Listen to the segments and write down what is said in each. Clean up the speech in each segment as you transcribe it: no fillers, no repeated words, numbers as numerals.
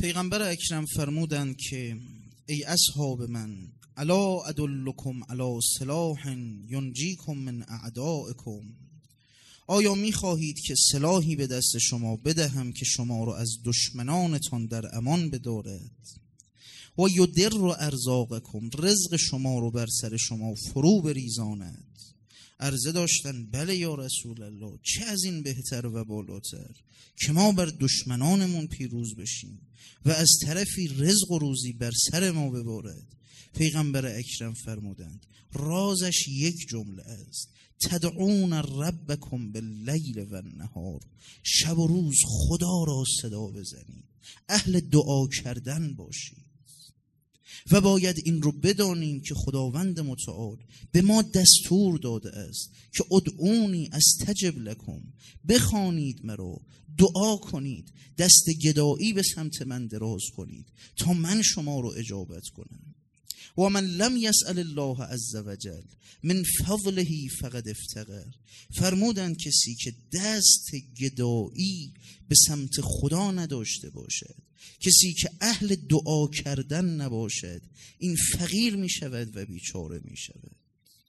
پیغمبر اکرم فرمودند که ای اصحاب من الا ادلکم علی سلاح ینجیکم من اعدائکم، آیا میخواهید که سلاحی به دست شما بدهم که شما را از دشمنانتان در امان بدارد؟ و یدر ارزاقکم، رزق شما رو بر سر شما فرو بریزاند. عرضه داشتن بله یا رسول الله، چه از این بهتر و بالاتر که ما بر دشمنانمون پیروز بشیم و از طرفی رزق و روزی بر سر ما ببارد. پیغمبر اکرم فرمودند رازش یک جمله است: تدعون ربکم باللیل و النهار، شب و روز خدا را صدا بزنید، اهل دعا کردن باشید. و باید این رو بدانیم که خداوند متعال به ما دستور داده است که ادعونی استجب لکم، بخوانید مرا، دعا کنید، دست گدایی به سمت من دراز کنید تا من شما رو اجابت کنم. و من لم یسأل الله عز وجل من فضله فقد افتقر، فرمودند کسی که دست گدایی به سمت خدا نداشته باشد، کسی که اهل دعا کردن نباشد، این فقیر می شود و بیچاره می شود.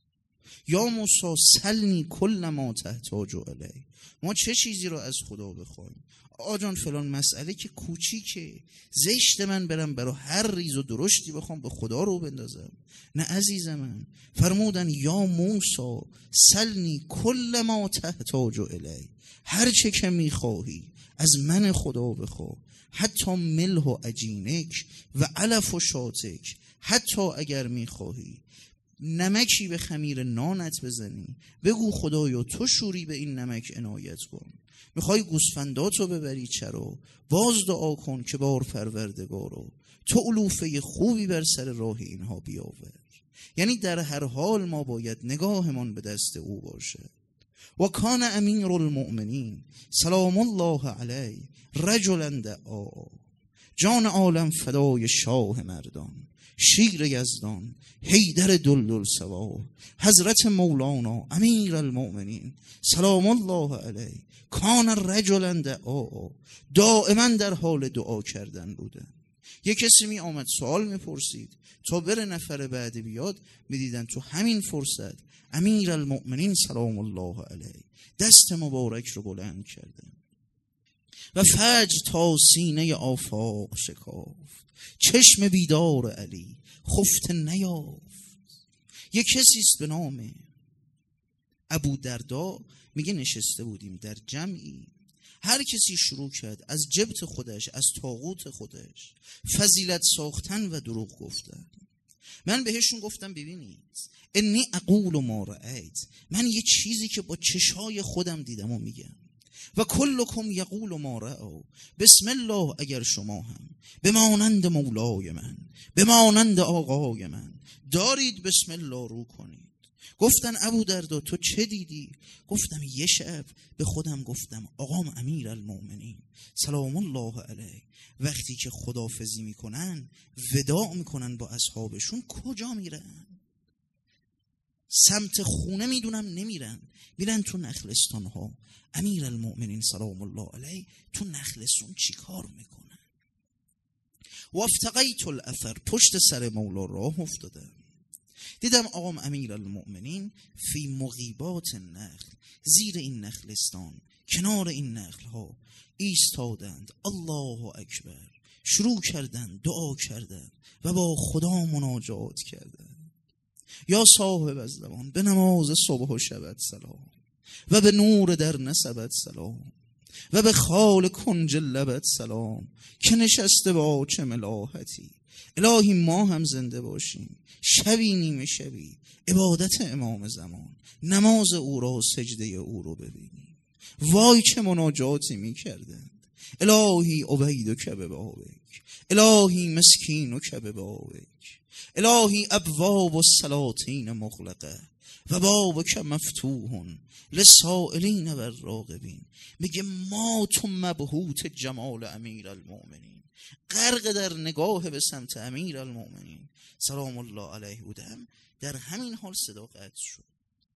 یا موسی سلنی کل ما تحتاج الیه، ما چه چیزی رو از خدا بخوایم؟ آجان فلان مسئله که کوچیکه، زشت من برم برای هر ریز و درشتی بخوام به خدا رو بندازم؟ نه عزیز من. فرمودن یا موسی سلنی کل ما تحتاج الیه، هر چه که میخواهی از من خدا بخواه، حتی ملح و عجینک و علف و شاتک، حتی اگر میخواهی نمکی به خمیر نانت بزنی، بگو خدایا تو شوری به این نمک عنایت کن. میخوای گوسفنداتو ببری چرا؟ باز دعا کن که بار پروردگارو تو علوفه خوبی بر سر راه اینها بیاور. یعنی در هر حال ما باید نگاهمان به دست او باشه. و کان امیر المؤمنین سلام الله علیه رجلا دعا، جان عالم فدای شاه مردان، شیر یزدان، حیدر دلدل سوار، حضرت مولانا امیر المؤمنین سلام الله علیه کان رجلا دعا، دائما در حال دعا کردن بودن. یک کسی می آمد سوال می پرسید، تا بره نفر بعد بیاد میدیدن تو همین فرصت امیر المؤمنین سلام الله علیه دست مبارک رو بلند کردن و فجر تا سینه آفاق شکافت، چشم بیدار علی خفت نیافت. یک کسی است به نام ابو دردا، میگه نشسته بودیم در جمعی، هر کسی شروع کرد از جبت خودش، از طاغوت خودش فضیلت ساختن و دروغ گفتن. من بهشون گفتم ببینید انی اقول ما رأیت، من یه چیزی که با چشای خودم دیدم و میگم، و کلکم یقول ما رأوا، بسم الله اگر شما هم به مانند مولای من، به مانند آقای من دارید بسم الله رو کنید. گفتن ابو دردا تو چه دیدی؟ گفتم یه شب به خودم گفتم آقام امیر المؤمنین سلام الله علیه وقتی که خدافزی میکنن، وداع میکنن با اصحابشون، کجا میرن؟ سمت خونه میدونم نمیرن، میرن تو نخلستان ها. امیر المؤمنین سلام الله علیه تو نخلستون چی کار میکنن؟ و افتقیت الاثر، پشت سر مولا راه افتادم، دیدم آقام امیر المؤمنین فی مغیبات النخل، زیر این نخلستان کنار این نخل ها ایستادند، الله اکبر، شروع کردند دعا کردند و با خدا مناجات کردند. یا صاحب از زمان به نماز صبح و شبت سلام، و به نور در نسبت سلام، و به خال کنج لبت سلام، که نشسته با چه ملاحتی. الهی ما هم زنده باشیم، شبی نیمه شبی عبادت امام زمان، نماز او را، سجده او رو ببینیم. وای چه مناجاتی می کردند. الهی عبیدک ببابک، الهی مسکینک ببابک، الهی ابواب السلاطین مغلقه و بابک مفتوح للسائلین و الراغبین. میگه ما تو مبهوت جمال امیر المؤمنین، غرق در نگاه به سمت امیر المؤمنین سلام الله علیه بودم. در همین حال صدا قطع شد.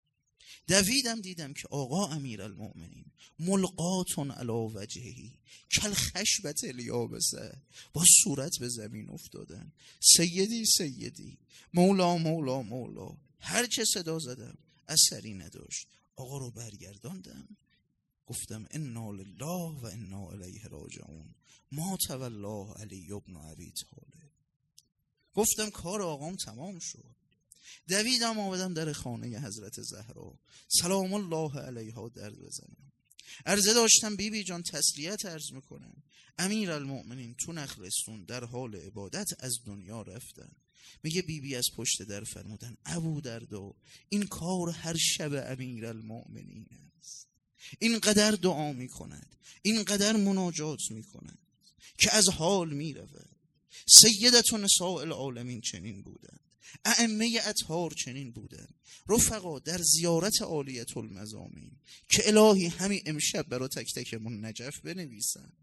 دویدم دیدم که آقا امیرالمؤمنین ملقاتون علی وجهی کل خشبت الیابسه، با صورت به زمین افتادن. سیدی سیدی، مولا مولا مولا، هر چه صدا زدم اثری نداشت. آقا رو برگرداندم، گفتم انا لله و انا الیه راجعون، ما تولا علی ابن ابی طالب. گفتم کار آقام تمام شد. دویدم آمدم در خانه حضرت زهرا سلام الله علیها در بزنم. عرضه داشتم بی بی جان تسلیت عرض میکنم، امیرالمؤمنین تو نخلستون در حال عبادت از دنیا رفتن. میگه بی بی از پشت در فرمودن ابو دردا این کار هر شب امیرالمؤمنین است، اینقدر دعا میکند، اینقدر مناجات میکند که از حال میرود. سیدت نساء العالمین چنین بودند، ائمه اطهار چنین بودند. رفقا در زیارت عالیة المزامین که الهی همین امشب برای تک تکمون نجف بنویسن،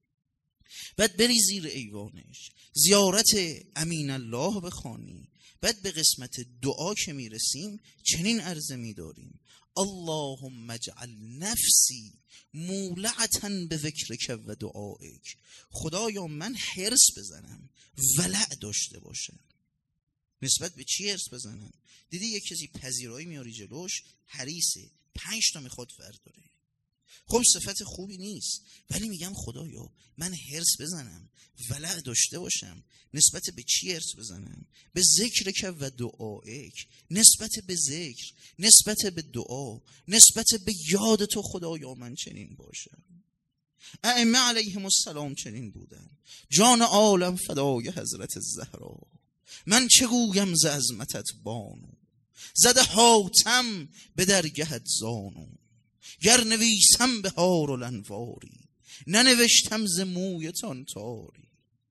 بعد بری زیر ایوانش زیارت امین الله بخوانی، بعد به قسمت دعا که میرسیم چنین عرضه میداریم اللهم اجعل نفسی مولعة به ذکرک و دعایک. خدایا من حرص بزنم ولع داشته باشم. نسبت به چی حرص بزنم؟ دیدی یک کسی پذیرایی میاری جلوش، حریصه 5 تا میخواد ورداره. خب صفت خوبی نیست، ولی میگم خدایا من حرص بزنم ولع داشته باشم. نسبت به چی حرص بزنم؟ به ذکرک و دعایک، نسبت به ذکر، نسبت به دعا، نسبت به یاد تو خدایا من چنین باشم. ائمه علیهم السلام چنین بودن. جان عالم فدای حضرت زهرا، من چه گویم ز عظمتت بانو، زده حاتم به درگهت زانو. گر نویسم به هار الانواری، ننوشتم ز مویتان تاری.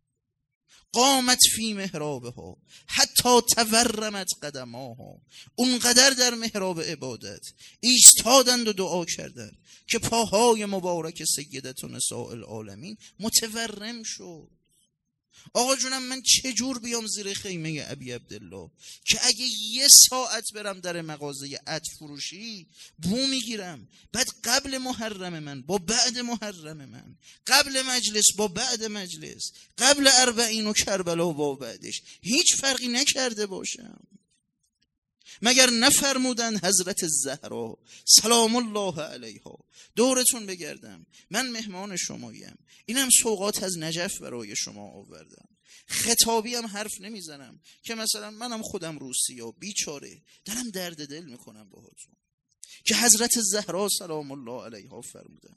قامت فی محرابها حتی تورمت قدماها، اونقدر در محراب عبادت ایستادند و دعا کردند که پاهای مبارک سیدت نساء العالمین متورم شد. آقا جونم من چجور بیام زیر خیمه ابی عبدالله که اگه 1 ساعت برم در مغازه عطر فروشی بو میگیرم، بعد قبل محرم من با بعد محرم من، قبل مجلس با بعد مجلس، قبل 40 و کربلا با بعدش هیچ فرقی نکرده باشم؟ مگر نفرمودن حضرت زهرا سلام الله علیها دورتون بگردم من مهمان شماییم، اینم سوغات از نجف برای شما آوردم. خطابی هم حرف نمیزنم که مثلا منم خودم روسی و بیچاره دارم درد دل میکنم باهاتون، که حضرت زهرا سلام الله علیها فرمودن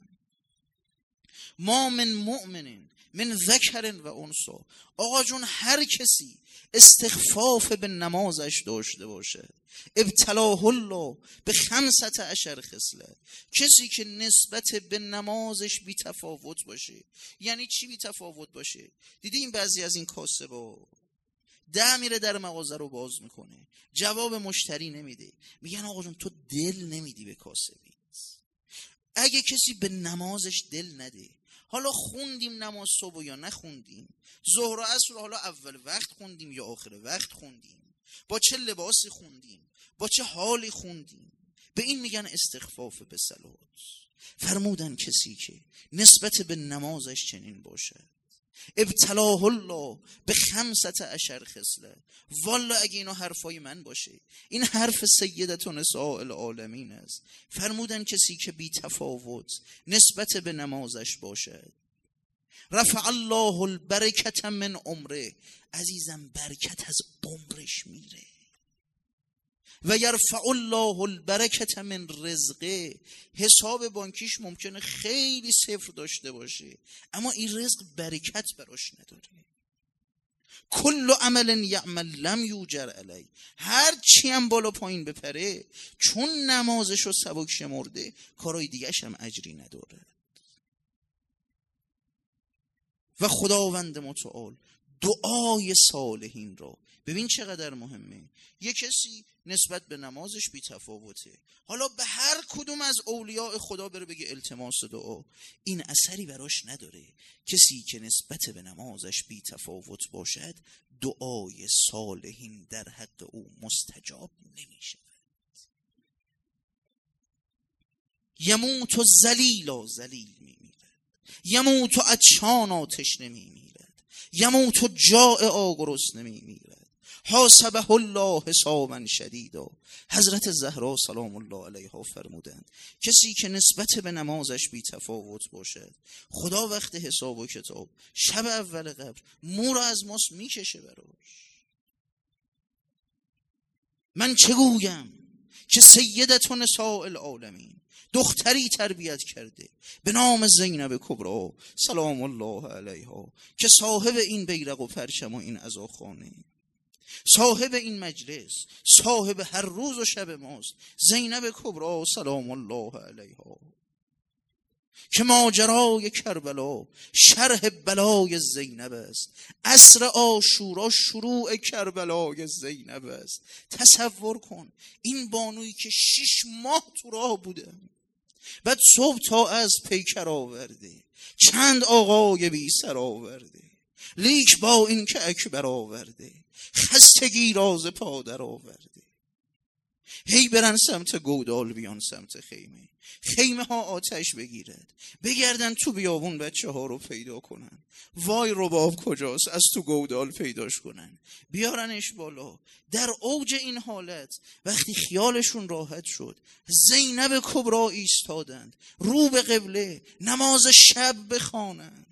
ما من مؤمنین من ذکر و انثی. آقا جون هر کسی استخفاف به نمازش داشته باشه ابتلاه الله به 15 خصلت. کسی که نسبت به نمازش بی تفاوت باشه. یعنی چی بی تفاوت باشه؟ دیدی این بعضی از این کاسبا 10 میره در مغازه رو باز میکنه، جواب مشتری نمیده، میگن آقا جون تو دل نمیدی به کاسبی. اگه کسی به نمازش دل نده، حالا خوندیم نماز صبح یا نخوندیم، ظهر و عصر حالا اول وقت خوندیم یا آخر وقت خوندیم، با چه لباسی خوندیم، با چه حالی خوندیم، به این میگن استخفاف به صلوات. فرمودن کسی که نسبت به نمازش چنین باشد ابتلاه الله به 15 خصلت. والا اگه اینا حرفای من باشه، این حرف سیدت نساء العالمین است. فرمودن کسی که بی تفاوت نسبت به نمازش باشد رفع الله البرکت من عمره، عزیزم برکت از عمرش میره. و یرفع الله البرکت من رزقه، حساب بانکیش ممکنه خیلی صفر داشته باشه اما این رزق برکت براش نداره. کل عمل یعمل لم یوجر علی، هر چی هم بالا پایین بپره چون نمازشو سبک شمرده کارهای دیگه‌ش هم اجری نداره. و خداوند متعال دعای صالحین را ببین چقدر مهمه. یه کسی نسبت به نمازش بی تفاوته، حالا به هر کدوم از اولیاء خدا بره بگه التماس دعا، این اثری براش نداره. کسی که نسبت به نمازش بی تفاوت باشد دعای صالحین در حق او مستجاب نمیشه. یموت و ذلیلا ذلیل میمیرد، یموت و عطشان آتش نمیمیرد، یموت و جائع گرسنه نمیمیرد. حاسبه الله حسابا شدیدا. حضرت زهرا سلام الله علیها فرمودند کسی که نسبت به نمازش بی تفاوت باشد، خدا وقت حساب و کتاب شب اول قبر مو از ماست میکشه براش. من چه گویم که سیدت نساء العالمین دختری تربیت کرده به نام زینب کبری سلام الله علیها که صاحب این بیرق و پرچم و این عزاخانه، صاحب این مجلس، صاحب هر روز و شب ماست، زینب کبری سلام الله علیها، که ماجرای کربلا شرح بلای زینب است، عصر عاشورا شروع کربلای زینب است. تصور کن این بانویی که 6 ماه تو راه بوده، بعد صبح تا از پیکر آورده، چند آقای بی سر آورده، لیک با این که اکبر آورده، خستگی راز پادر آورده، هی برن سمت گودال بیان سمت خیمه، خیمه ها آتش بگیرد، بگردن تو بیابون بچه ها رو پیدا کنن، وای رباب کجاست از تو گودال پیداش کنن، بیارنش بالا. در اوج این حالت وقتی خیالشون راحت شد، زینب کبری ایستادند رو به قبله نماز شب بخوانند.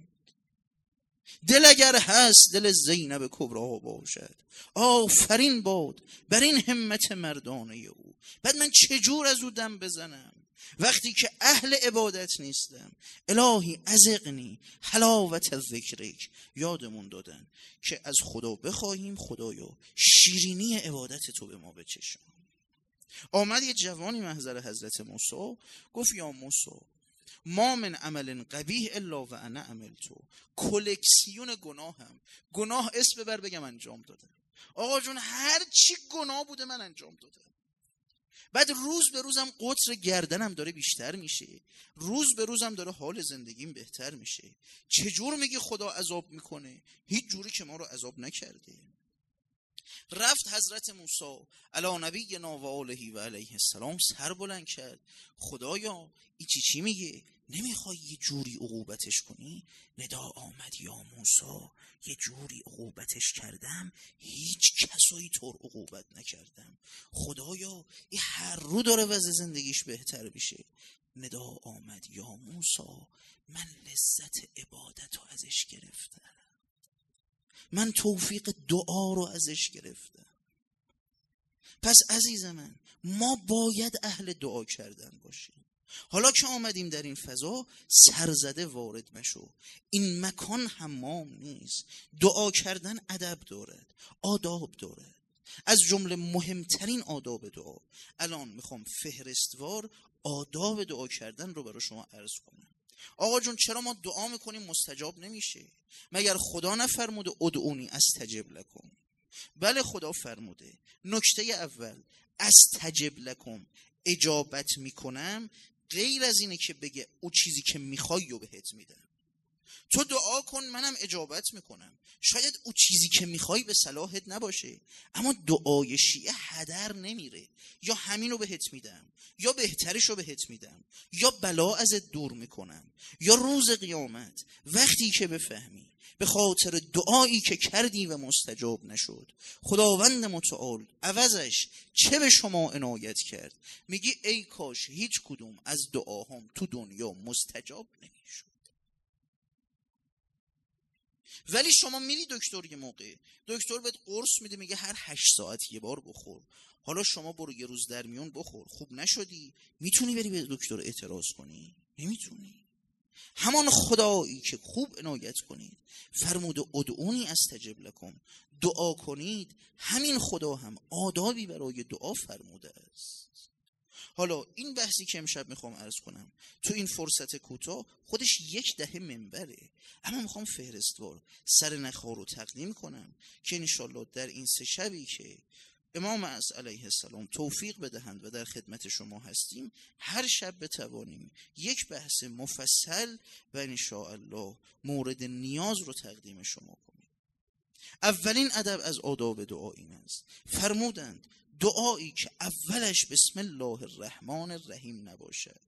دل اگر هست دل زینب کبری باشد، آفرین باد بر این همت مردانه او. بعد من چجور از او دم بزنم وقتی که اهل عبادت نیستم؟ الهی ازقنی حلاوت ذکرک. یادمون دادن که از خدا بخواهیم خدایا شیرینی عبادت تو به ما بچشان. آمد یه جوانی محضر حضرت موسی گفت یا موسی ما من عمل قبیح الا و انا عملتو. کلکسیون گناه اسم ببر بگم انجام دادم. آقا جون هر چی گناه بوده من انجام دادم. بعد روز به روزم قطر گردنم داره بیشتر میشه، روز به روزم داره حال زندگیم بهتر میشه. چجور میگی خدا عذاب میکنه؟ هیچ جوری که ما رو عذاب نکرده. رفت حضرت موسی علی نبینا و آله و علیه السلام سر بلند کرد، خدایا این چی میگه؟ نمیخوای یه جوری عقوبتش کنی؟ ندا آمد یا موسی یه جوری عقوبتش کردم هیچ کسایی طور عقوبت نکردم. خدایا این هر رو داره وضع زندگیش بهتر بشه. ندا آمد یا موسی من لذت عبادت رو ازش گرفتم، من توفیق دعا رو ازش گرفتم. پس عزیز من ما باید اهل دعا کردن باشیم. حالا که آمدیم در این فضا سرزده وارد مشو. این مکان حمام نیست. دعا کردن ادب دارد، آداب دارد، از جمله مهمترین آداب دعا. الان میخوام فهرستوار آداب دعا کردن رو برای شما عرض کنم. آقا جون چرا ما دعا میکنیم مستجاب نمیشه؟ مگر خدا نفرموده ادعونی استجب لکم؟ بله خدا فرموده. نکته اول استجب لکم اجابت میکنم غیر از اینه که بگه او چیزی که میخوای رو بهت میدم. تو دعا کن منم اجابت میکنم. شاید او چیزی که میخوای به صلاحت نباشه، اما دعای شیعه هدر نمیره. یا همینو بهت میدم، یا بهترشو بهت میدم، یا بلا ازت دور میکنم، یا روز قیامت وقتی که بفهمی به خاطر دعایی که کردی و مستجاب نشد خداوند متعال عوضش چه به شما عنایت کرد، میگی ای کاش هیچ کدوم از دعاهام تو دنیا مستجاب نمیشد. ولی شما میری دکتر یه موقع، دکتر بهت قرص میده میگه هر 8 ساعت یه بار بخور. حالا شما برو یه روز در میون بخور، خوب نشدی میتونی بری به دکتر اعتراض کنی؟ نمیتونی. همان خدایی که خوب عنایت کنید فرمود ادعونی استجب لکم، دعا کنید، همین خدا هم آدابی برای دعا فرموده است. حالا این بحثی که امشب میخوام عرض کنم تو این فرصت کوتاه خودش 10 منبره، اما میخوام فهرستوار سر نخار رو تقدیم کنم که انشالله در این 3 شبی که امام از علیه السلام توفیق بدهند و در خدمت شما هستیم هر شب بتوانیم یک بحث مفصل و انشاءالله مورد نیاز رو تقدیم شما کنیم. اولین ادب از آداب دعا این است. فرمودند دعایی که اولش بسم الله الرحمن الرحیم نباشد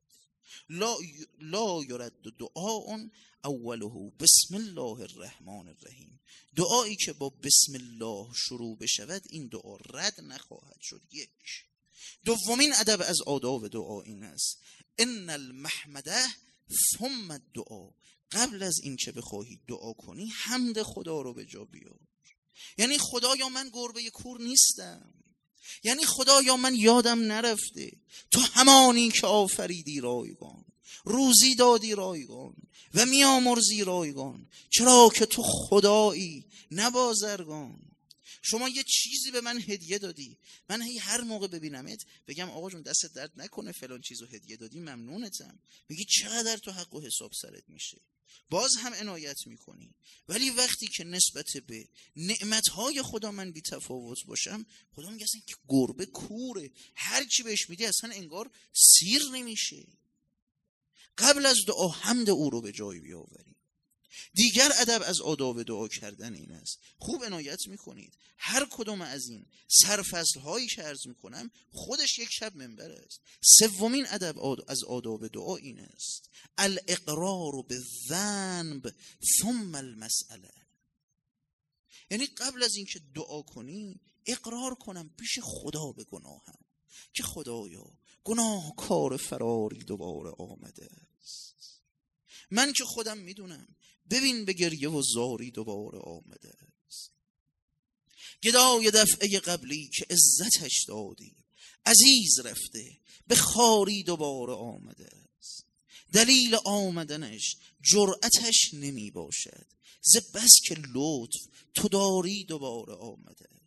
لا یرد دعاء اوله بسم الله الرحمن الرحیم. دعایی که با بسم الله شروع بشود این دعا رد نخواهد شد. یک. دومین ادب از آداب دعا این است ان المحمده ثم الدعا. قبل از این که بخواهی دعا کنی حمد خدا رو به جا بیار. یعنی خدایا من گربه کور نیستم، یعنی خدایا من یادم نرفته تو همانی که آفریدی رایگان، روزی دادی رایگان و میامرزی رایگان، چرا که تو خدایی نه بازرگان. شما یه چیزی به من هدیه دادی، من هر موقع ببینمت بگم آقا جون دست درد نکنه فلان چیزو هدیه دادی ممنونتم، میگی چقدر تو حق و حساب سرت میشه، باز هم عنایت میکنی. ولی وقتی که نسبت به نعمتهای خدا من بی تفاوت باشم، خدا میگه اصلا که گربه کوره، هر چی بهش میدی اصلا انگار سیر نمیشه. قبل از دعا حمد او رو به جای بیاوریم. دیگر ادب از آداب دعا کردن این است، خوب عنایت میکنید هر کدوم از این سرفصل هایی که عرض میکنم خودش یک شب منبر است. سومین ادب از آداب دعا این است الاقرار بالذنب ثم المسئله. یعنی قبل از اینکه دعا کنی اقرار کنم پیش خدا به گناهم که خدایا گناهکار فراری دوباره آمده است. من که خودم میدونم، ببین به گریه و زاری دوباره آمده است. گدای دفعه قبلی که عزتش دادی عزیز رفته به خاری دوباره آمده است. دلیل آمدنش جرأتش نمی باشد ز بس که لطف تو داری دوباره آمده است.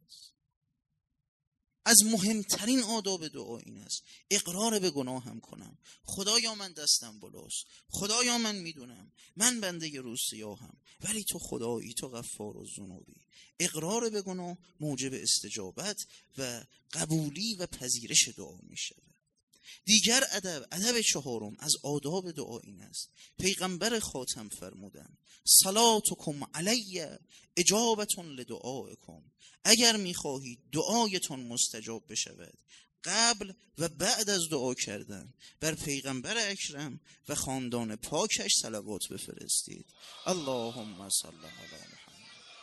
از مهمترین آداب دعا این است اقرار به گناه هم کنم. خدایا من دستم بالاست، خدایا من میدونم من بنده روز سیاهم، ولی تو خدایی، تو غفار الذنوبی. اقرار به گناه موجب استجابت و قبولی و پذیرش دعا میشه. دیگر ادب چهارم از آداب دعا این است پیغمبر خاتم فرمودند صلاتکم علی اجابة لدعائکم. اگر میخواهید دعایتون مستجاب بشود قبل و بعد از دعا کردن بر پیغمبر اکرم و خاندان پاکش صلوات بفرستید. اللهم صل علی محمد.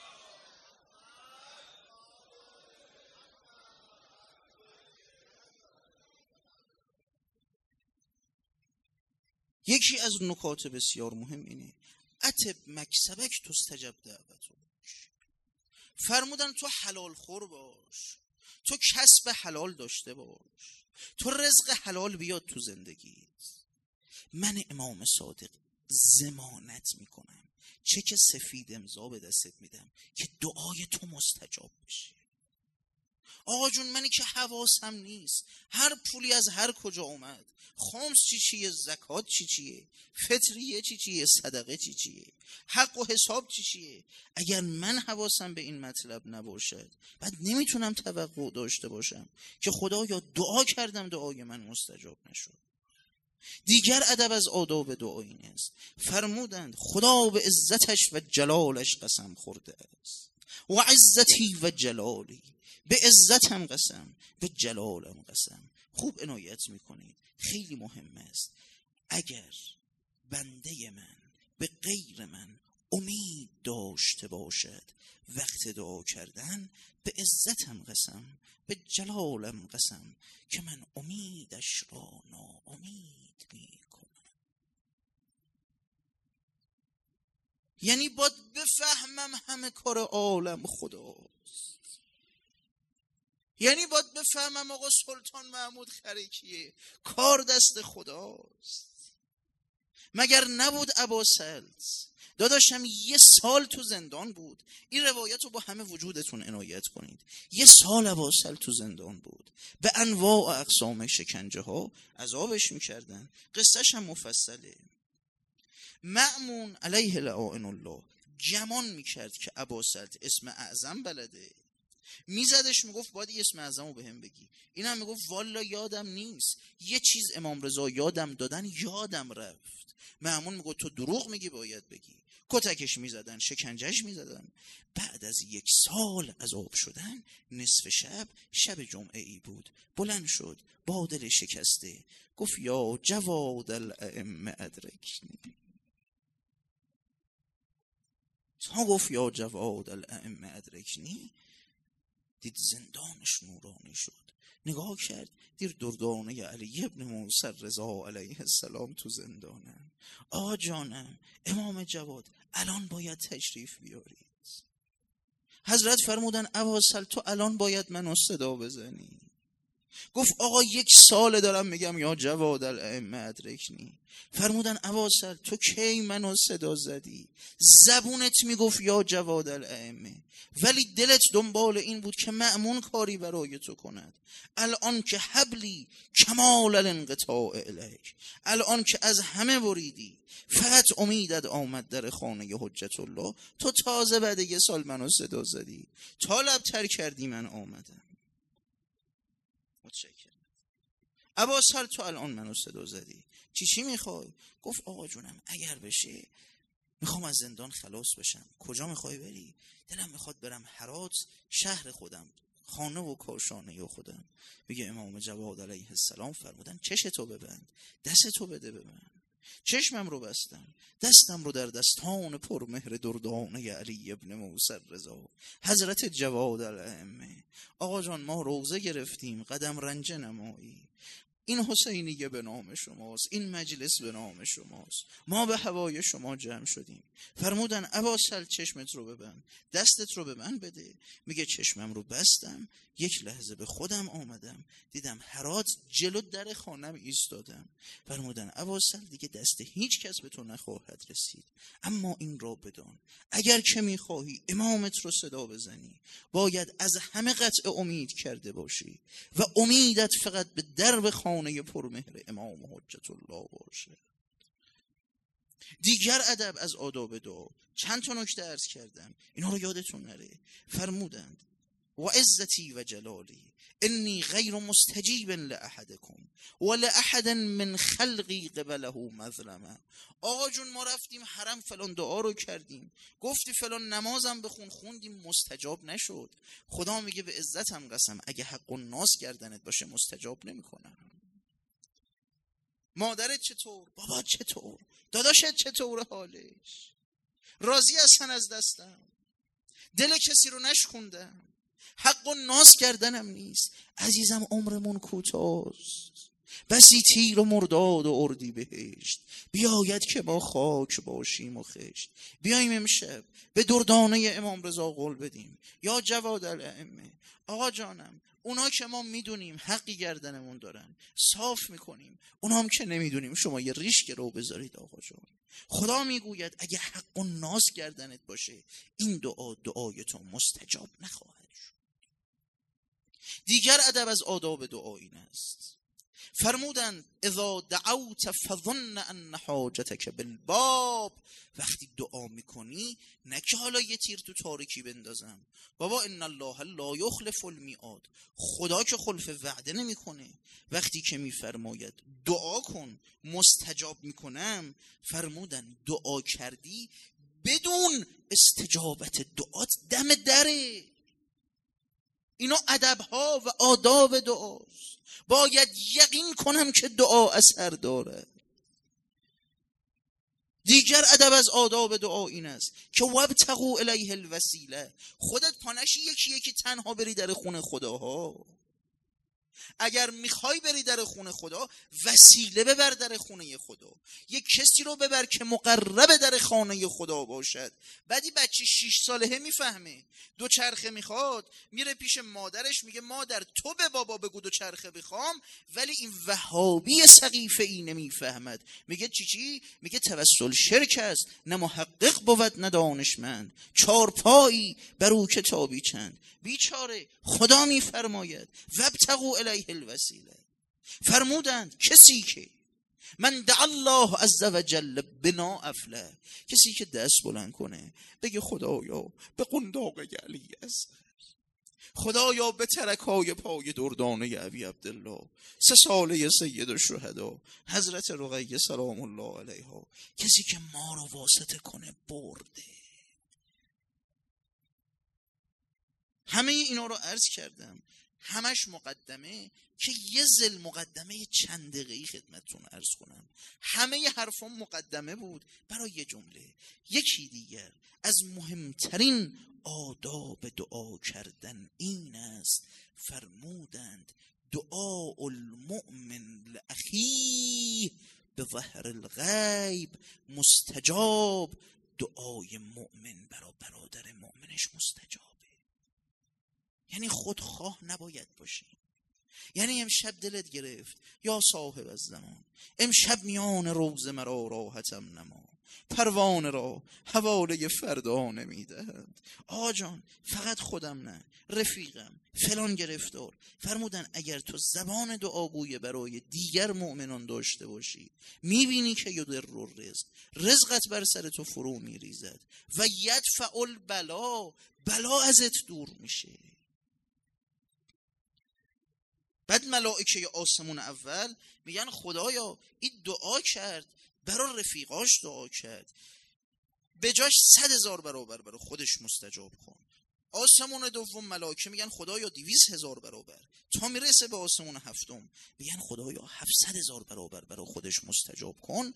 یکی از نکات بسیار مهم اینه اتب مکسبک تستجب دعوتک. فرمودن تو حلال خور باش، تو کسب حلال داشته باش، تو رزق حلال بیاد تو زندگیت. من امام صادق ضمانت میکنم چک سفید امضا به دستت میدم که دعای تو مستجاب بشه. آقا جون منی که حواسم نیست هر پولی از هر کجا اومد، خمس چیه، زکات چیه، فطریه چیه، صدقه چیه، حق و حساب چیه، اگر من حواسم به این مطلب نباشد بعد نمیتونم توقع داشته باشم که خدایا دعا کردم دعای من مستجاب نشد. دیگر ادب از آداب دعا این است فرمودند خدا به عزتش و جلالش قسم خورده است و عزتی و جلالی، به عزتم قسم به جلالم قسم. خوب عنایت میکنید خیلی مهم است اگر بنده من به غیر من امید داشته باشد وقت دعا کردن به عزتم قسم به جلالم قسم که من امیدش را ناامید میکنم. یعنی باید بفهمم همه کار عالم خداست، یعنی باید بفهمم آقا سلطان محمود خرکیه کار دست خداست. مگر نبود اباسلط داداشم 1 سال تو زندان بود؟ این روایت رو با همه وجودتون عنایت کنید. 1 سال اباسلط تو زندان بود، به انواع و اقسام شکنجه ها عذابش میکردن، قصهش هم مفصله. مأمون علیه لعائن الله گمان میکرد که اباسلط اسم اعظم بلده، میزدش میگفت باید یه اسم اعظمو بهم بگی. اینم میگفت والا یادم نیست، یه چیز امام رضا یادم دادن یادم رفت. مأمون میگفت تو دروغ میگی، باید بگی. کتکش میزدن، شکنجهش میزدن. بعد از 1 سال عذاب شدن، نصف شب جمعه ای بود، بلند شد با دل شکسته گفت یا جواد الائمه ادرکنی. تا گفت یا جواد الائمه ادرکنی، دید زندانش نورانی شد. نگاه کرد دید دردانه علی ابن موسی رضا علیه السلام تو زندانن. آقا جانم امام جواد الان باید تشریف بیارید. حضرت فرمودن ابوالسل تو الان باید منو صدا بزنی. گفت آقا 1 سال دارم میگم یا جواد الائمه ادرکنی. فرمودن ابوالسل تو کی منو صدا زدی؟ زبونت میگفت یا جواد الائمه، ولی دلت دنبال این بود که مأمون کاری برای تو کند. الان که حبلی کمال الانقطاع الیک، الان که از همه بریدی، فقط امیدت آمد در خانه حجت الله، تو تازه بعد 1 سال منو صدا زدی، طالب تر کردی من آمدم. متشکرم. ابوالسل تو الان منو صدا زدی، چی میخوای؟ گفت آقا جونم اگر بشه میخوام از زندان خلاص بشم. کجا میخوای بری؟ دلم میخواد برم هرات، شهر خودم، خانه و کاشانه خودم. بگه امام جواد علیه السلام فرمودن چشتو ببند، دستتو بده به من. چشمم رو بستم، دستم رو در دستان پرمهر دردانه علی ابن موسی رضا حضرت جواد الائمه. آقا جان ما روزه گرفتیم، قدم رنجه نمایی. این حسینیه به نام شماست، این مجلس به نام شماست، ما به هوای شما جمع شدیم. فرمودن ابوالسل چشمت رو ببند، دستت رو به من بده. میگه چشمم رو بستم، 1 لحظه به خودم آمدم، دیدم هرات جلو در خانم ایستادم. فرمودن ابوالسل دیگه دست هیچ کس به تو نخواهد رسید، اما این را بدان اگر که میخواهی امامت رو صدا بزنی باید از همه قطع امید کرده باشی و امیدت فقط به درب خانه پرمهر امام حجت الله باشه. دیگر ادب از آداب دعا. چند تا نکته عرض کردم، اینا رو یادتون نره. فرمودند و عزتی و جلالی انی غیر مستجیب لاحدکم و لاحد من خلقی قبله مظلمه. آقا جون ما رفتیم حرم فلان دعا رو کردیم، گفتی فلان نمازم بخون، خوندیم مستجاب نشد. خدا میگه به عزتم قسم اگه حق و ناس گردنت باشه مستجاب نمیکنم. مادرت چطور؟ بابا چطور؟ داداشت چطور حالش؟ راضی هستن از دستم؟ دل کسی رو نشکوندم؟ حق و ناس کردنم نیست. عزیزم عمرمون کوتاست، بسی تیر و مرداد و اردی بهشت، بیاید که با خاک باشیم و خشت. بیاییم امشب به دردانه امام رضا قول بدیم یا جواد الائمه. آقا جانم اونا که ما میدونیم حقی گردنمون دارن صاف میکنیم، اونا هم که نمیدونیم شما یه ریشک رو بذارید. آقا جان خدا میگوید اگه حق و ناس گردنت باشه این دعای تو مستجاب نخواهد شد. دیگر ادب از آداب دعا این است. فرمودند اذا دعوت فظن ان حاجتک بالباب. وقتی دعا میکنی نه که حالا یه تیر تو تاریکی بندازم. بابا ان الله لا یخلف المیعاد، خدا که خلف وعده نمیکنه. وقتی که میفرماید دعا کن مستجاب میکنم، فرمودن دعا کردی بدون استجابت دعات دم دره. اینا ادبها و آداب دعاست. باید یقین کنم که دعا اثر داره. دیگر ادب از آداب دعا این است که وابتغوا الیه الوسیله. خودت پانشی یکی تنها بری در خونه خداها. اگر میخوای بری در خونه خدا وسیله ببر در خونه خدا. یک کسی رو ببر که مقرب در خانه خدا باشد. بعدی بچه 6 ساله میفهمه، 2 چرخه میخواد، میره پیش مادرش میگه مادر تو به بابا بگو 2 چرخه بخوام. ولی این وهابی سقیفه ای نمیفهمد، میگه چی؟ میگه توسل شرک است، نه محقق بود نه دانشمند، 4 پایی بر او کتابی چند. بیچاره خدا میفرماید وابتغوا الیه الوسیله. فرمودند کسی که من دعا الله عز وجل بنا افله، کسی که دست بلند کنه بگه خدایا به قنداق علی است، خدایا به ترکای پای دردانه ابی عبدالله 3 ساله سید الشهدا حضرت رقیه سلام الله علیها، کسی که ما رو واسطه کنه برده. همه اینا رو عرض کردم، همش مقدمه که یه زل مقدمه چند دقیقه‌ای خدمتتون عرض کنم. همه حرفام مقدمه بود برای یه جمله. یکی دیگر از مهمترین آداب دعا کردن این است، فرمودند دعا المؤمن لاخیه به ظهر الغیب مستجاب. دعای مؤمن برای برادر مؤمنش مستجابه. یعنی خودخواه نباید باشی. یعنی امشب دلت گرفت یا صاحب الزمان، امشب میان روز مرا راحتم نما، پروانه را حواله فردا نمیدهد. آقا جان فقط خودم نه، رفیقم فلان گرفتار. فرمودن اگر تو زبان دعاگوی برای دیگر مؤمنان داشته باشی، میبینی که یدر رزق، رزقت بر سر تو فرو میریزد و یدفع البلا، بلا ازت دور میشه. بعد ملائکه آسمون اول میگن خدایا این دعا کرد، برای رفیقاش دعا کرد، به جاش 100,000 برابر برای خودش مستجاب کن. آسمون دوم ملائکه میگن خدایا 200,000 برابر. تا میرسه به آسمون هفتم میگن خدایا 700,000 برابر برای خودش مستجاب کن.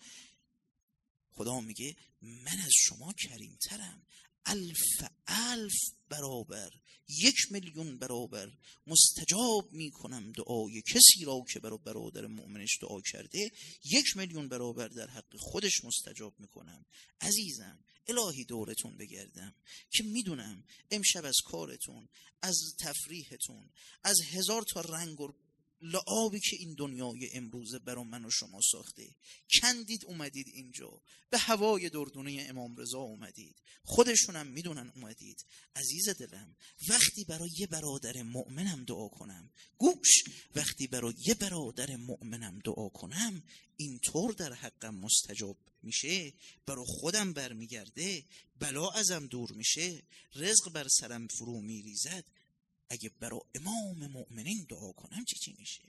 خدا میگه من از شما کریمترم، 1000,000 برابر، 1,000,000 برابر مستجاب میکنم دعای کسی را که برای برادر مؤمنش دعا کرده. 1,000,000 برابر در حق خودش مستجاب میکنم. عزیزم الهی دورتون بگردم که میدونم امشب از کارتون، از تفریحتون، از 1000 تا رنگ و لعابی که این دنیای امروزه برای من و شما ساخته کندید اومدید اینجا، به هوای دردونه امام رضا اومدید، خودشونم میدونن اومدید. عزیز دلم وقتی برای یه برادر مؤمنم دعا کنم، گوش، وقتی برای یه برادر مؤمنم دعا کنم اینطور در حقم مستجاب میشه، برای خودم برمیگرده، بلا ازم دور میشه، رزق بر سرم فرو میریزد. اگه برای امام مؤمنین دعا کنم چی میشه؟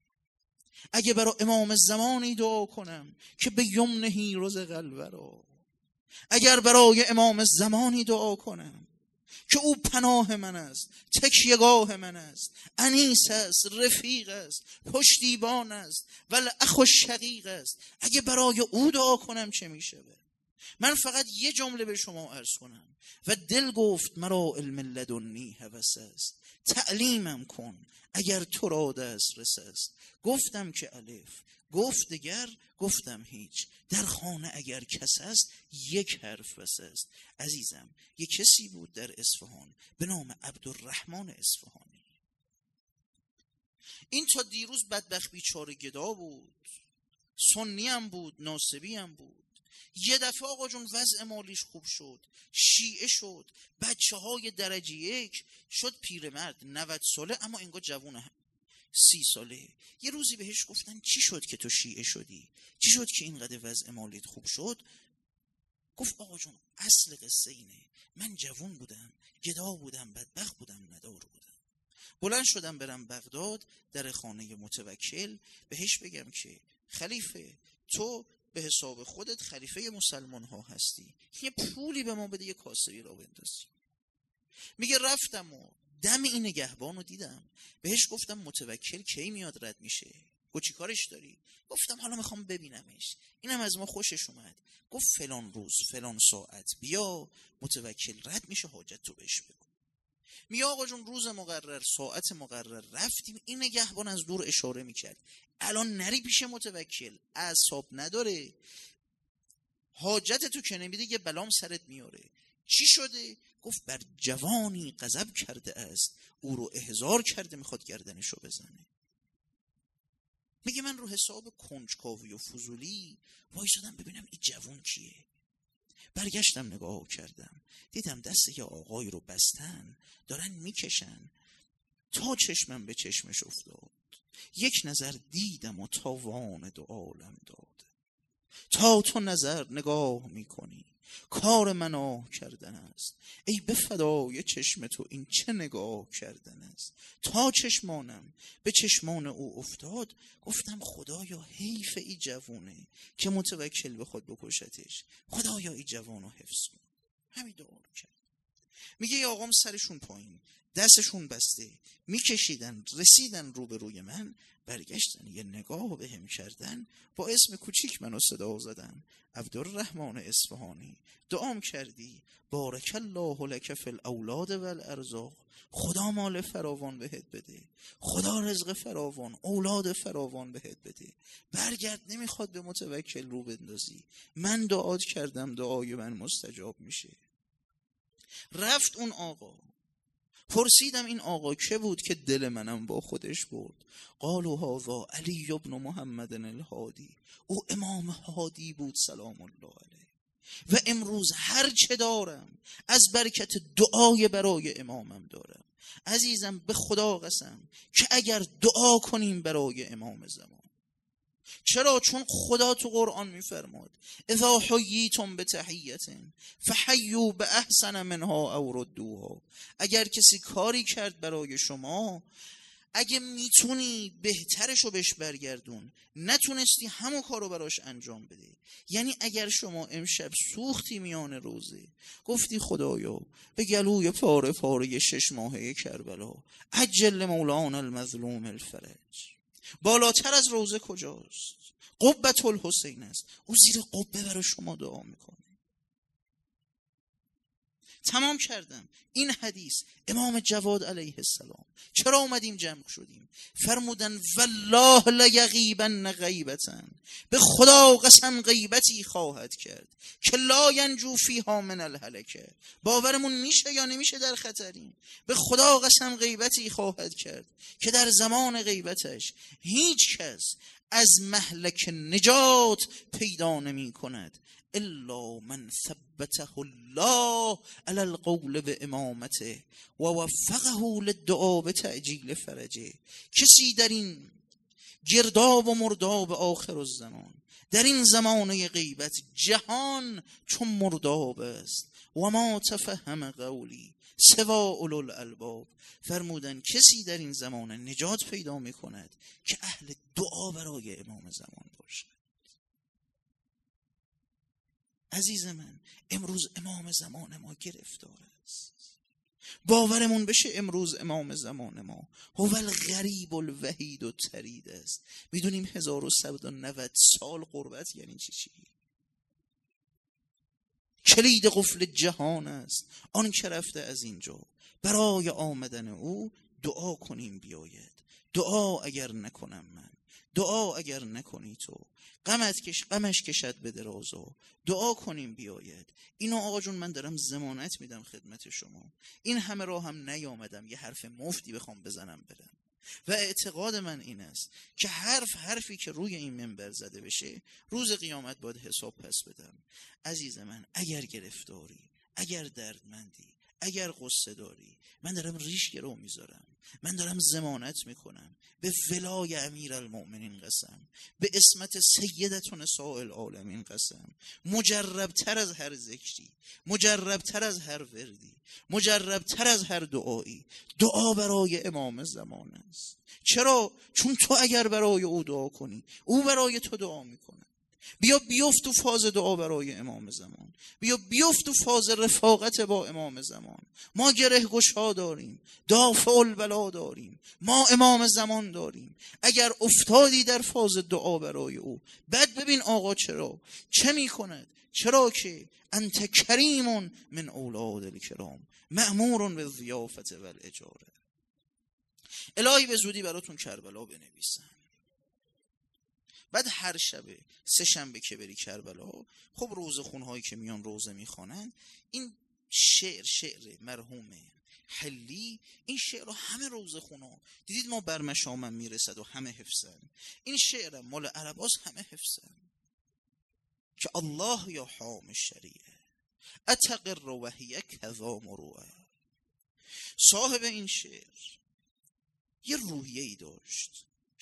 اگه برای امام زمانی دعا کنم که به یمنهی رزق الورا، اگر برای امام زمانی دعا کنم که او پناه من است، تکیهگاه من است، انیس است، رفیق است، پشتیبان است، والاخ الشقیق است، اگه برای او دعا کنم چه میشه؟ من فقط یه جمله به شما عرض کنم و دل گفت مرا علم لدنی هوس است، تعلیمم کن اگر تو را دسترس است. گفتم که الف، گفت دگر، گفتم هیچ، در خانه اگر کس است 1 حرف بس است. عزیزم یه کسی بود در اصفهان به نام عبدالرحمن اصفهانی. این تا دیروز بدبخت بیچاره گدا بود، سنی هم بود، ناصبی هم بود. یه دفعه آقا جون وضع مالیش خوب شد، شیعه شد، بچه های درجه 1 شد، پیرمرد 90 ساله اما انگار جوونه 30 ساله. یه روزی بهش گفتن چی شد که تو شیعه شدی؟ چی شد که اینقدر وضع مالیت خوب شد؟ گفت آقا جون اصل قصه اینه، من جوون بودم، گدا بودم، بدبخت بودم، ندار بودم. بلند شدم برم بغداد، در خانه متوکل بهش بگم که خلیفه تو به حساب خودت خلیفه مسلمان ها هستی، یه پولی به ما بده یه کاسبی را بندازی. میگه رفتم و دم این نگهبان رو دیدم، بهش گفتم متوکل کی میاد رد میشه؟ گفت چی کارش داری؟ گفتم حالا میخوام ببینمش. اینم از ما خوشش اومد. گفت فلان روز فلان ساعت بیا، متوکل رد میشه، حاجت تو بهش بگو. میگه آقا جون روز مقرر ساعت مقرر رفتیم، این نگهبان از دور اشاره میکرد الان نری پیش متوکل، اعصاب نداره، حاجت تو که نمیده یه بلام سرت میاره. چی شده؟ گفت بر جوانی غضب کرده است، او رو احضار کرده میخواد گردنشو بزنه. میگه من رو حساب کنجکاوی و فضولی وایسادم ببینم این جوان کیه. برگشتم نگاه کردم، دیدم دست یه آقای رو بستن دارن میکشن، تا چشمم به چشمش افتاد، یک نظر دیدم و تاوان 2 عالم داد. تا تو نظر نگاه میکنی کار من آه کردن است. ای به فدای چشم تو این چه نگاه کردن است. تا چشمانم به چشمان او افتاد، گفتم خدایا حیف ای جوونه که متوکل به خود بکشتش، خدایا ای جوانو حفظ کن. همین دعا رو کرد. میگه ای آقام سرشون پایین، دستشون بسته، میکشیدن، رسیدن روبروی من، برگشتن یه نگاه به هم کردن، با اسم کوچیک منو صدا زدن، عبدالرحمن اصفهانی. دعام کردی بارک الله لک فی الاولاد و الارزاق، خدا مال فراوان بهت بده، خدا رزق فراوان، اولاد فراوان بهت بده. برگرد، نمیخواد به متوکل رو بندازی، من دعات کردم، دعای من مستجاب میشه. رفت اون آقا. پرسیدم این آقا که بود که دل منم با خودش برد؟ قالوا هذا علی ابن محمد الهادی. او امام هادی بود سلام الله علیه. و امروز هر چه دارم از برکت دعای برای امامم دارم. عزیزم به خدا قسم که اگر دعا کنیم برای امام زمان، چرا؟ چون خدا تو قرآن میفرماد اذا حییتم بتحیة فحیوا باحسن منها او ردوها. اگر کسی کاری کرد برای شما، اگه میتونی بهترشو بهش برگردون، نتونستی همون کارو براش انجام بده. یعنی اگر شما امشب سوختی میان روزه، گفتی خدایا به گلوی پاره پاره 6 ماهه کربلا عجل مولانا المظلوم الفرج. بالاتر از روزه کجاست؟ قبة الحسین است. او زیر قبه برای شما دعا میکنه. تمام کردم. این حدیث امام جواد علیه السلام. چرا اومدیم جمع شدیم؟ فرمودن والله لیغیبن غیبتن، به خدا قسم غیبتی خواهد کرد که لا ینجو فیها من الهلکه. باورمون میشه یا نمیشه در خطریم؟ به خدا قسم غیبتی خواهد کرد که در زمان غیبتش هیچ کس از مهلک نجات پیدا نمی کند الا من ثبته الله علی القول بامامته و وفقه للدعا بتعجیل فرجه. کسی در این گرداب و مرداب آخر الزمان، در این زمانه غیبت، جهان چون مرداب است، و ما تفهم قولی سوا اولو الالباب. فرمودن کسی در این زمانه نجات پیدا می کند که اهل دعا برای امام زمان باشد. عزیز من، امروز امام زمان ما گرفتار است. باورمون بشه امروز امام زمان ما هو الغریب الوحید الطرید است. میدونیم 1190 سال غربت یعنی چی؟ کلید قفل جهان است آن که رفته از اینجا. برای آمدن او دعا کنیم بیاید. دعا اگر نکنم من، دعا اگر نکنی تو، غمش کشد به درازا. دعا کنیم بیاید. اینو آقا جون من دارم ضمانت میدم خدمت شما. این همه راه هم نیامدم یه حرف مفتی بخوام بزنم برم. و اعتقاد من این است که حرفی که روی این منبر زده بشه روز قیامت باید حساب پس بدم. عزیز من، اگر گرفتاری، اگر دردمندی، اگر قصه داری، من دارم ریش گرو میذارم، من دارم ضمانت میکنم به ولای امیرالمؤمنین قسم، به اسمت سیدتون نساء العالمین قسم، مجربتر از هر ذکری، مجربتر از هر وردی، مجربتر از هر دعایی، دعا برای امام زمان است. چرا؟ چون تو اگر برای او دعا کنی، او برای تو دعا میکنه. بیا بیفت تو فاز دعا برای امام زمان، بیا بیفت تو فاز رفاقت با امام زمان. ما گره گشا داریم، دافع البلا داریم، ما امام زمان داریم. اگر افتادی در فاز دعا برای او، بعد ببین آقا چه میکند. چرا که انت کریم من اولاد الکرام مأمور بالضیافت والاجاره. الهی به زودی براتون کربلا بنویسن. بعد هر شبه 3 شنبه که بری کربلا، خب روزه خونهایی که میان روزه میخوانن، این شعر مرحوم حلی، این شعر رو همه روزه خونا دیدید ما بر مشامم میرسد و همه حفظن. این شعر مال عرباس همه حفظن که الله یا حام الشریعه اتقر وحی کذا مروعه. صاحب این شعر یه روحیه‌ای داشت،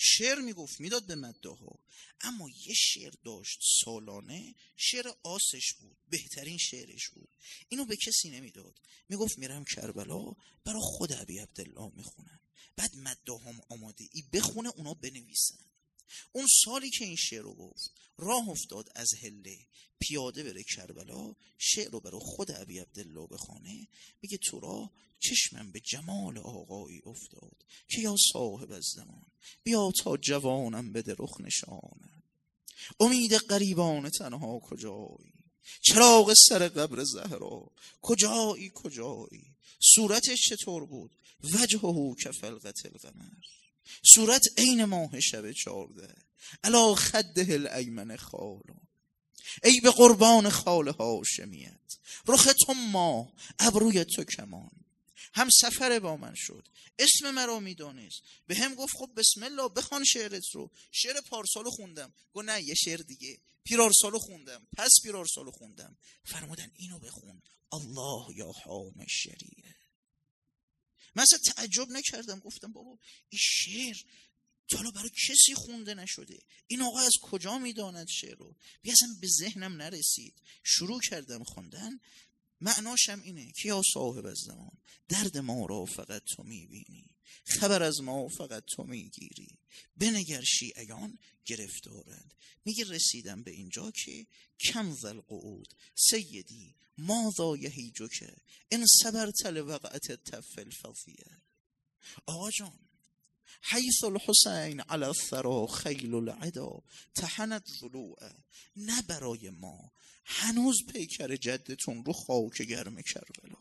شعر میگفت، میداد به مداحا. اما یه شعر داشت سالانه، شعر آسش بود، بهترین شعرش بود. اینو به کسی نمیداد. میگفت میرم کربلا برای خود ابی عبدالله میخونم، بعد مداحام آماده ای بخونه اونا بنویسن. اون سالی که این شعر رو گفت راه افتاد از هله پیاده بره کربلا، شعر رو برای خود ابی عبدالله بخونه. میگه تو راه چشمم به جمال آقایی افتاد که یا صاحب از زمان بیا تا جوانم بده رخ نشانه. امید غریبان تنها کجایی، چراغ سر قبر زهرا کجایی کجایی. صورتش چطور بود؟ وجهه کفلقة القمر، صورت عین ماه شب 14 علی خده الایمن خالا. ای به قربان خال هاشمیت، رخ تو ماه ابروی تو کمان. هم سفر با من شد، اسم مرا میدانست، به هم گفت خب بسم الله بخوان شعرت رو. شعر پارسالو خوندم، گفت نه یه شعر دیگه. پیرارسالو خوندم، پس پیرارسالو خوندم. فرمودن اینو بخون، الله یا حام شریعه. من اصلا تعجب نکردم، گفتم بابا این شعر تا حالا برای کسی خونده نشده، این آقا از کجا میداند شعر رو؟ اصلا به ذهنم نرسید. شروع کردم خوندن. معناشم اینه که یا صاحب از زمان، درد ما را فقط تو میبینی، خبر از ما فقط تو میگیری. بنگر شیعیان گرفتارند. میگه رسیدم به اینجا که کم ذل قعود سیدی ماذا یهیجک ان صبرت لوقعت التف الفظیه. آقا جان، حیث الحسین علی الثری خیل العدا تحنت ضلوعه. نه برای ما، هنوز پیکر جدتون رو خاک گرم کربلا.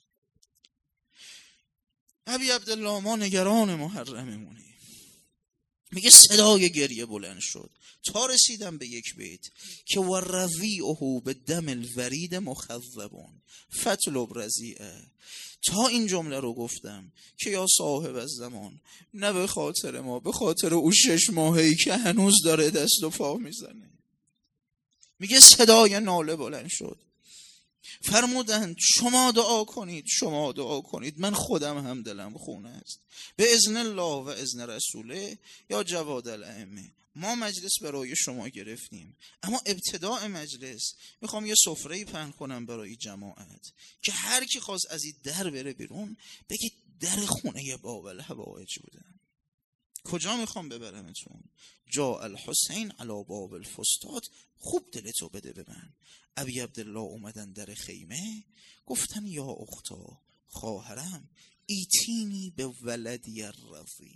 ابی عبدالله ما نگران محرممونی. میگه صدای گریه بلند شد تا رسیدم به یک بیت که و رضیعه به دم الورید مخضبون فطلب رضیعه. تا این جمله رو گفتم که یا صاحب از زمان، نه به خاطر ما، به خاطر او 6 ماهه‌ای که هنوز داره دست و پا میزنه. میگه صدای ناله بلند شد. فرمودند شما دعا کنید، شما دعا کنید، من خودم هم دلم خونه است. به اذن الله و اذن رسوله یا جواد الائمه. ما مجلس برای شما گرفتیم، اما ابتداء مجلس میخوام یه سفره‌ای پهن کنم برای جماعت که هر کی خواست از این در بره بیرون بگید در خونه باب الحوائج بودم. کجا میخوام ببرمتون؟ جا الحسین علی باب الفستاد. خوب دلتو بده به من. ابی عبدالله اومدن در خیمه، گفتن یا اختا، خواهرم، ایتینی به ولدی الرضی.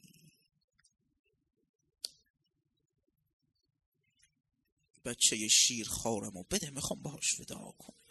بچه شیر خارمو بده، میخوام باهاش وداع کنم.